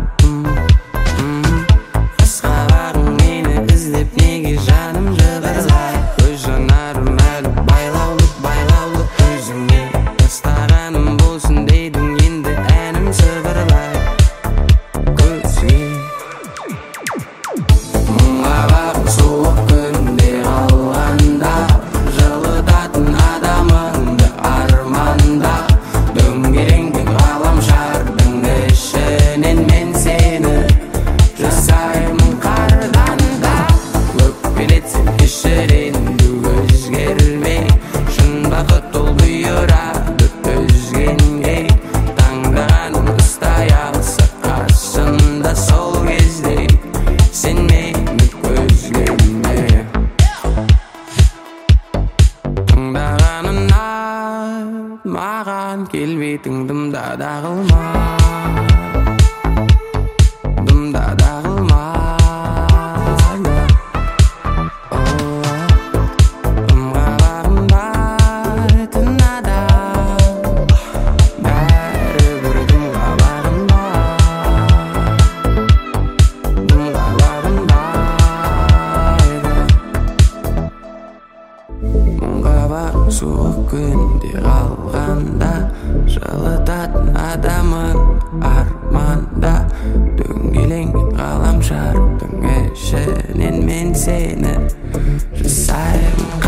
Қасқаларың мені іздеп неге жаным жыбырлай көз жанарым әлі байлаулы өзіңе тастағаным болсын дейдің енді әнім сыбырлай көзге мұңға барып суық күнде қалғанда жылытатын адамыңды арманда дөңгеленген ғаламшардың ішінен мен сені жасаймын қардан да өкпелетсем кешірейін өзгермей шын бақыт ол бұйырады өзгенге таңдағаным ұстай алса қасымда сол кезде сен мені көзге тыңдағаным маған келбетің дымда да қылма суық күнде қалғанда жылытатын адамың арманда дөңгеленген ғаламшардың ішінен мен сені жасаймын